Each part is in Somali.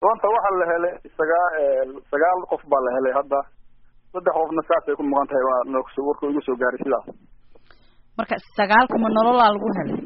doonta waxa la helay sagaal qof baa la helay hadda 3 qofna saasay ku maqan tahay waa warku igu soo gaaray sidaas marka 9 ma nolol lagu helay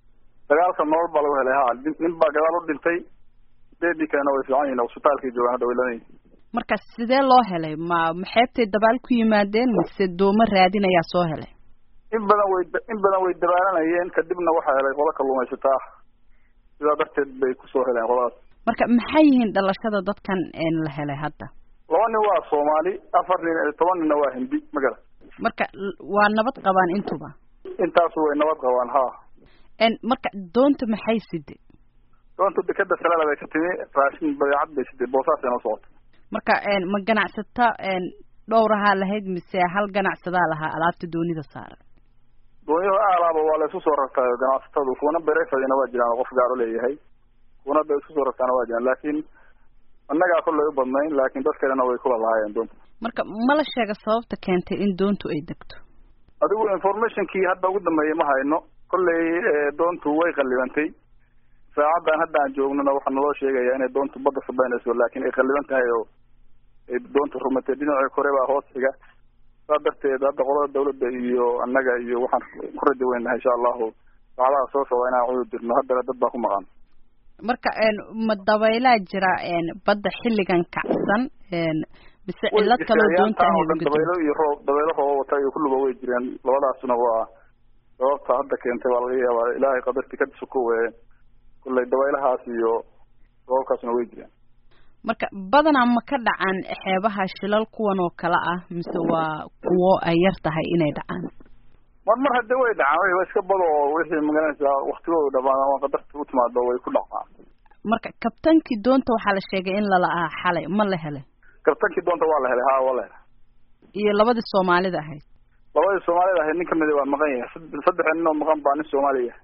9 nolol baa lagu helay nin baa gadaal u dhintay deedii kana way fiican yihiin hospitaalka joogan hadda weyladay marka sidee loo helay ma maxaybtay dabaal ku yimaadeen mise dooma raadinaya soo helay in badan way dabaalanayeen kadibna waxa helay qola kalluumaysataa sida darteed bay ku soo heleen qoladaas marka maxay yihiin dhalashada dadkan la helay hadda 2 nin waa Soomaali 4 nin 10 nin waa Hindi magala marka waa nabad qabaan intuba intaas way nabad qabaan marka doonta maxay sidee doonta dekada salaada bay ka timi raashin badeecad bay sidee boosaas inoo socota marka ma ganacsata dhowraha lahayd mise hal ganacsada lahaa alaabta doonida saaran dooniyo alaaba waa la isku soo rartay ganacsatada kuwana beerayfadina waa jiraan qof gaar u leeyahay kuwana bay isku soo rartana waa jiraan laakiin annaga kulay u badnayn laakiin dadkana way kula lahaayeen doonta marka ma la sheega sababta keentay in doontu ay degto adigu informationkii hadda ugu dambeeyay ma hayno kulay doontu way qalibantay saacadan hadda aan joognana waxa naloo sheegaya inay doontu badda sabaynayso laakiin ay qaliban tahay oo ay doontu rumatay dhinaca kore baa hoosiga sadarteed hadda qolada dawladda iyo annaga iyo waxaan ku rajo weynahay insha Allah saacadaha soo socda inaan u dirno hadda dad baa ku maqan marka ma dabayla jira badda xilligan kacsan bise cilad kale doonta ay ugu dabaylo iyo dabaylo wata iyo kulluba way jireen labadaasna waa sababta hadda keentay waa laga yaabaa ilaahay qadarti ka disuko weey kullay dabaylahaas iyo roobkaasna way jireen marka badanaa ma ka dhacaan xeebaha shilal kuwan oo kala ah mise waa kuwo ay yar tahay inay dhacaan mar hadda way dhacaan way iska bado wixii magalaysa waqtigooda dhamaan oo qadarta u timaado way ku dhacaan marka kabtankii doonta waxa la sheegay in la la'aa xalay ma la helay kabtankii doonta waa la helay waa la helay iyo labadii Soomaalida ahayd ninka mid waa maqan yahay 3 nin oo maqan baa nin Soomaaliya